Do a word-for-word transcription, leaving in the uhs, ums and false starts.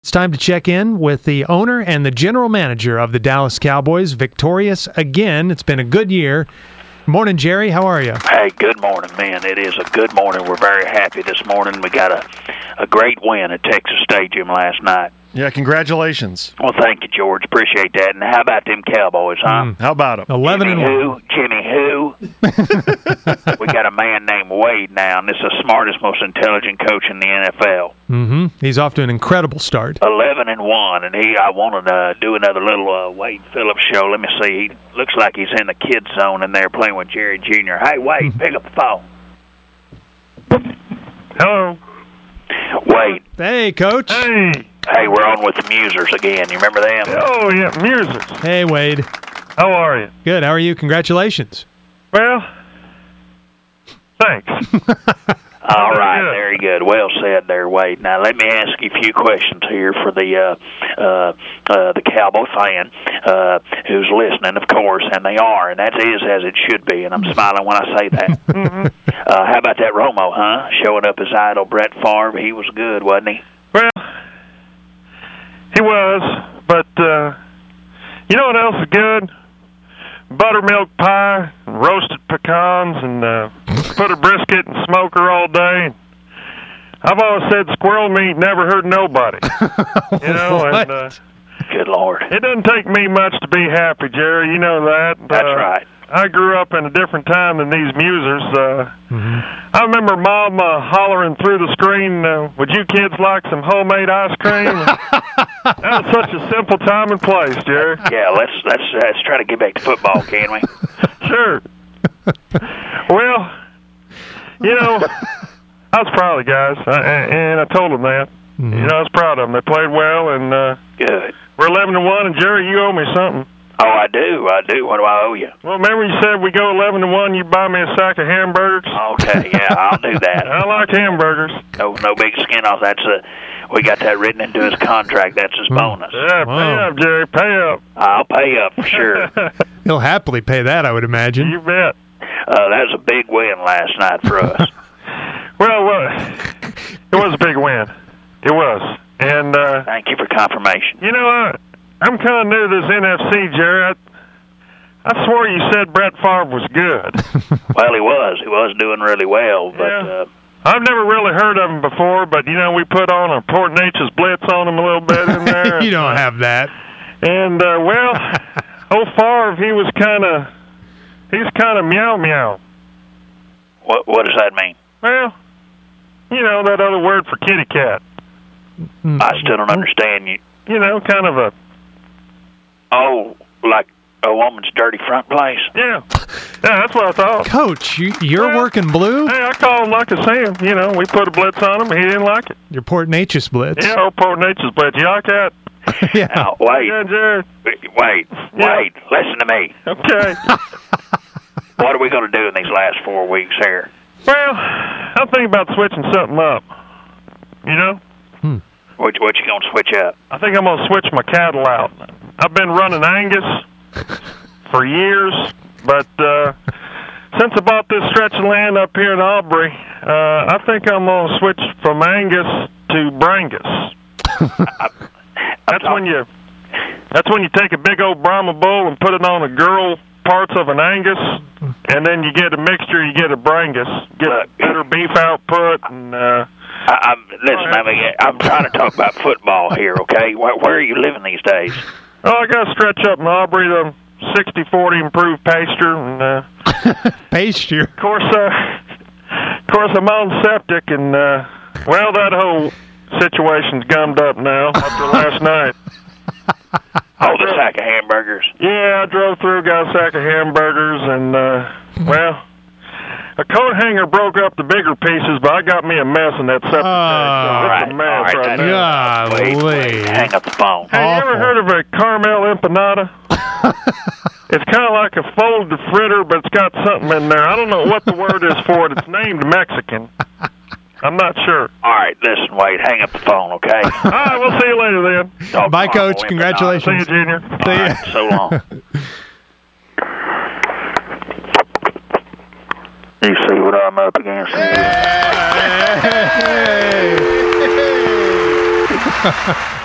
It's time to check in with the owner and the general manager of the Dallas Cowboys, victorious again. It's been a good year. Morning, Jerry. How are you? Hey, good morning, man. It is a good morning. We're very happy this morning. We got a, a great win at Texas Stadium last night. Yeah, congratulations. Well, thank you, George. Appreciate that. And how about them Cowboys, huh? Mm, how about them? Eleven Jimmy and who? one. Jimmy who? We got a man named Wade now, and this is the smartest, most intelligent coach in the N F L. Mm-hmm. He's off to an incredible start. Eleven and one, and he. I wanted to do another little uh, Wade Phillips show. Let me see. He looks like he's in the kids zone in there playing with Jerry Junior Hey, Wade, pick up the phone. Hello. Wade. Hey, Coach. Hey. Hey, we're on with the Musers again. You remember them? Oh, yeah, Musers. Hey, Wade. How are you? Good. How are you? Congratulations. Well, thanks. All right, good. very good. Well said there, Wade. Now, let me ask you a few questions here for the uh, uh, uh, the Cowboy fan uh, who's listening, of course, and they are, and that is as it should be, and I'm smiling when I say that. Mm-hmm. uh, how about that Romo, huh? Showing up as idol Brett Favre. He was good, wasn't he? Well, he was, but uh, you know what else is good? Buttermilk pie, and roasted pecans, and uh, put a brisket and smoker all day. I've always said squirrel meat never hurt nobody. You know, and uh, Good Lord. it doesn't take me much to be happy, Jerry. You know that. That's uh, right. I grew up in a different time than these Musers. Uh, Mm-hmm. I remember Mom uh, hollering through the screen, uh, would you kids like some homemade ice cream? That was such a simple time and place, Jerry. Yeah, let's let's let's try to get back to football, can we? Sure. Well, you know, I was proud of the guys, I, and I told them that. Mm-hmm. You know, I was proud of them. They played well, and uh, Good. we're eleven to one. And Jerry, you owe me something. Oh, I do. I do. What do I owe you? Well, remember you said we go eleven to one. You buy me a sack of hamburgers. Okay, yeah, I'll do that. I like hamburgers. No, no big skin off. That's a. We got that written into his contract. That's his bonus. Yeah, Wow. pay up, Jerry. Pay up. I'll pay up for sure. He'll happily pay that, I would imagine. You bet. Uh, that was a big win last night for us. Well, uh, it was a big win. It was. And, uh, Thank you for confirmation. you know, I, I'm kind of new to this N F C, Jerry. I, I swore you said Brett Favre was good. Well, he was. He was doing really well, but Yeah. uh, I've never really heard of him before, but, you know, we put on a Port Nature's Blitz on him a little bit in there. You don't have that. And, uh, well, old Favre, he was kind of, he's kind of meow meow. what what does that mean? Well, you know, that other word for kitty cat. I still don't understand you. You know, kind of a, Oh, like a woman's dirty front place? yeah. Yeah, that's what I thought. Coach, you, you're Well, working blue? Hey, I called him like I see him. You know, we put a blitz on him. He didn't like it. Your Port Nature's Blitz. Yeah, old Port Nature's blitz. You like that? Yeah. Now, wait, Yeah, Jared. wait, wait, wait. Listen to me. Okay. What are we going to do in these last four weeks here? Well, I'm thinking about switching something up. You know? What, what you going to switch up? I think I'm going to switch my cattle out. I've been running Angus for years, but uh, since I bought this stretch of land up here in Aubrey, uh, I think I'm going to switch from Angus to Brangus. That's when you that's when you take a big old Brahma bull and put it on the girl parts of an Angus, and then you get a mixture, you get a Brangus. Get Look. better beef output, and uh, I, I'm, listen, I mean, I'm trying to talk about football here, okay? Where, where are you living these days? oh, I got to stretch up in Aubrey to sixty forty improved pasture, and uh, Pasture. of course, uh, of course, I'm on septic, and uh, well, that whole situation's gummed up now after last night. Oh, the sack of hamburgers. Yeah, I drove through, got a sack of hamburgers, and, uh, well, a coat hanger broke up the bigger pieces, but I got me a mess in that septic tank. Oh. So All it's right, a mess all right, right that- now. Wait, Golly. wait, hang up the phone. Hey, you ever awful. heard of a caramel empanada? It's kind of like a folded fritter, but it's got something in there. I don't know what the word is for it. It's named Mexican. I'm not sure. All right, listen, Wade, hang up the phone, okay? All right, we'll see you later then. Talk Bye, tomorrow, Coach. Empanada. Congratulations. See you, Junior. All See ya. right, so long. You see what I'm up against? Hey.